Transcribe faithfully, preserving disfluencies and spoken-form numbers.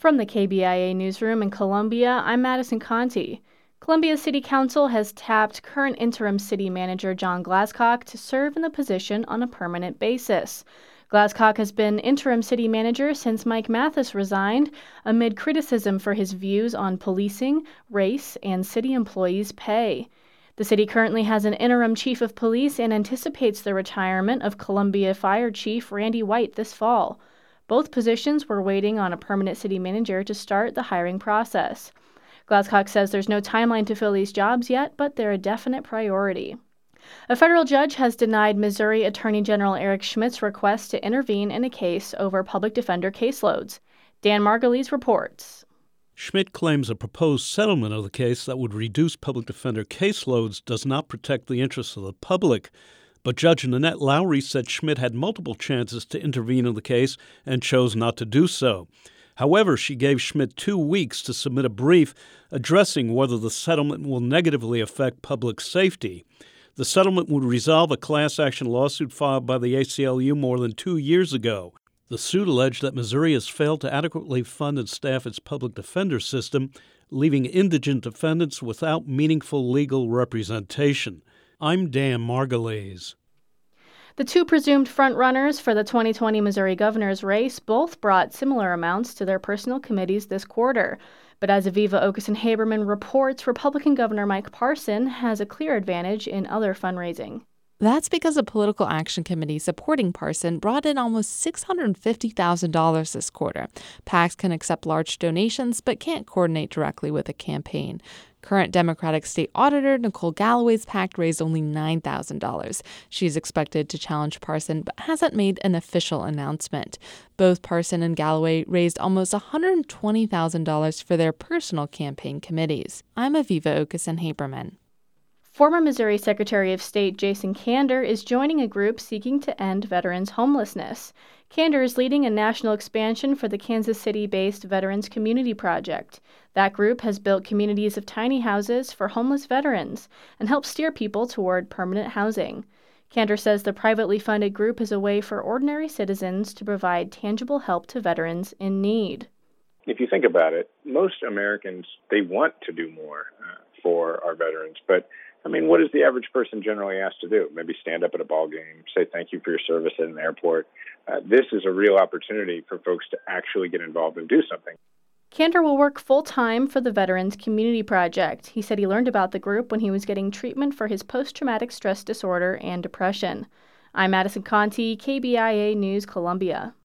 From the K B I A newsroom in Columbia, I'm Madison Conti. Columbia City Council has tapped current interim city manager John Glascock to serve in the position on a permanent basis. Glascock has been interim city manager since Mike Mathis resigned, amid criticism for his views on policing, race, and city employees' pay. The city currently has an interim chief of police and anticipates the retirement of Columbia Fire Chief Randy White this fall. Both positions were waiting on a permanent city manager to start the hiring process. Glascock says there's no timeline to fill these jobs yet, but they're a definite priority. A federal judge has denied Missouri Attorney General Eric Schmidt's request to intervene in a case over public defender caseloads. Dan Margulies reports. Schmidt claims a proposed settlement of the case that would reduce public defender caseloads does not protect the interests of the public. But Judge Nanette Lowry said Schmidt had multiple chances to intervene in the case and chose not to do so. However, she gave Schmidt two weeks to submit a brief addressing whether the settlement will negatively affect public safety. The settlement would resolve a class action lawsuit filed by the A C L U more than two years ago. The suit alleged that Missouri has failed to adequately fund and staff its public defender system, leaving indigent defendants without meaningful legal representation. I'm Dan Margulies. The two presumed frontrunners for the twenty twenty Missouri governor's race both brought similar amounts to their personal committees this quarter. But as Aviva Okeson-Haberman reports, Republican Governor Mike Parson has a clear advantage in other fundraising. That's because a political action committee supporting Parson brought in almost six hundred fifty thousand dollars this quarter. PACs can accept large donations but can't coordinate directly with a campaign. Current Democratic State Auditor Nicole Galloway's PAC raised only nine thousand dollars. She's expected to challenge Parson but hasn't made an official announcement. Both Parson and Galloway raised almost one hundred twenty thousand dollars for their personal campaign committees. I'm Aviva Okeson-Haberman. Former Missouri Secretary of State Jason Kander is joining a group seeking to end veterans' homelessness. Kander is leading a national expansion for the Kansas City-based Veterans Community Project. That group has built communities of tiny houses for homeless veterans and helps steer people toward permanent housing. Kander says the privately funded group is a way for ordinary citizens to provide tangible help to veterans in need. If you think about it, most Americans, they want to do more uh, for our veterans, but I mean, what is the average person generally asked to do? Maybe stand up at a ball game, say thank you for your service at an airport. Uh, this is a real opportunity for folks to actually get involved and do something. Kander will work full-time for the Veterans Community Project. He said he learned about the group when he was getting treatment for his post-traumatic stress disorder and depression. I'm Madison Conti, K B I A News, Columbia.